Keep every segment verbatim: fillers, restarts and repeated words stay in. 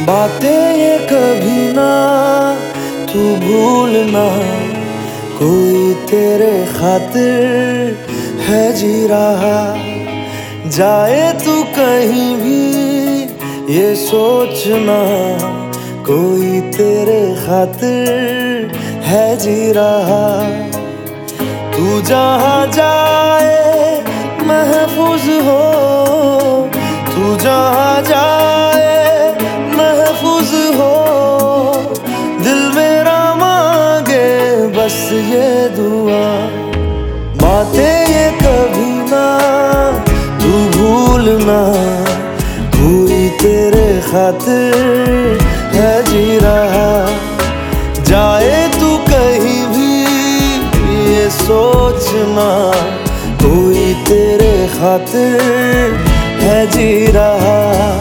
बातें ये कभी ना तू भूलना, कोई तेरे खातिर है जी रहा। जाए तू कहीं भी ये सोचना, कोई तेरे खातिर है जी रहा। तू जहाँ जाए महफूज हो, तू जहाँ जाए महफूज हो। दिल मेरा मांगे बस ये दुआ, बातें ये कभी ना तू भूलना, कोई तेरे खातिर है जी रहा। जाए तू कहीं भी ये सोचना, कोई तेरे खातिर है जी रहा।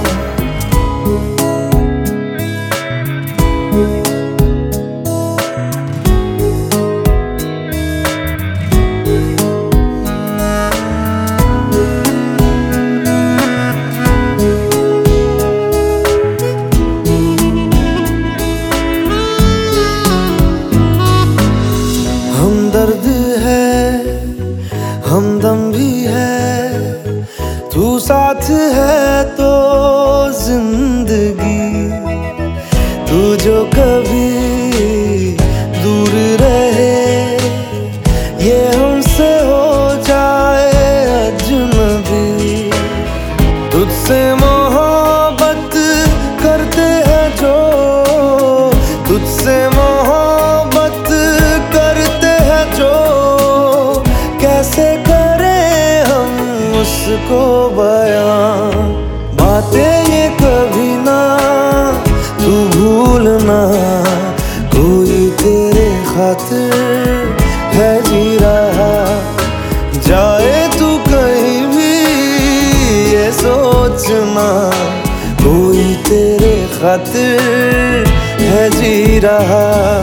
हमदर्द है हमदम भी है, तू साथ है तो जिंदगी। तू जो कभी दूर रहे, ये हमसे हो जाए अजनबी। तुझसे मोहब्बत करते हैं जो, तुझसे मोहब्बत करते हैं जो। कैसे करें हम उसको बयां, बातें ये कभी ना तू भूलना, कोई तेरे खातिर है जी रहा। जाए तू कहीं भी ये सोचना, कोई तेरे खातिर है जी रहा।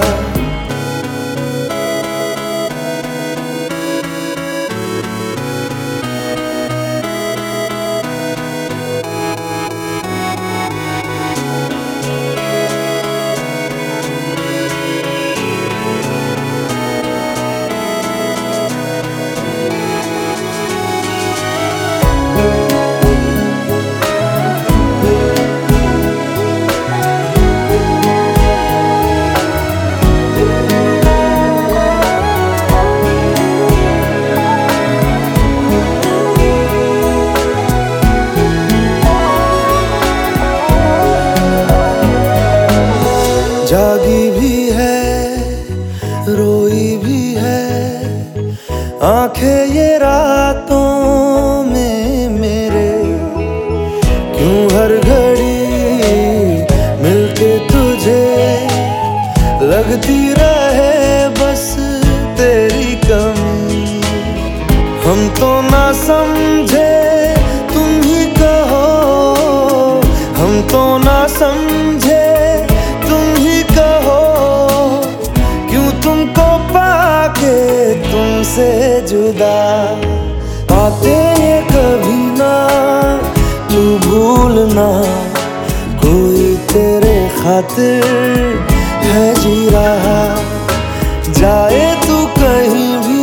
जागी भी है रोई भी है, आंखें ये रातों में मेरे। क्यों हर घड़ी मिलके तुझे लगती रहे बस तेरी कमी। हम तो ना समझे तुम ही कहो, हम तो ना समझे तुम ही कहो। क्यों तुमको पाके तुमसे जुदा, बातें ये कभी ना तू भूलना, कोई तेरे खातिर है जी रहा। जाए तू कहीं भी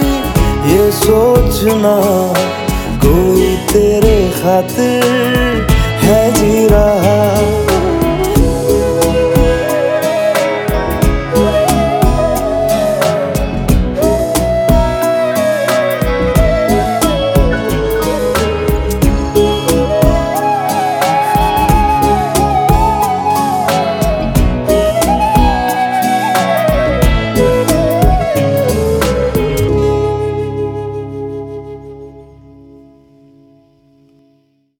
ये सोचना, कोई तेरे खातिर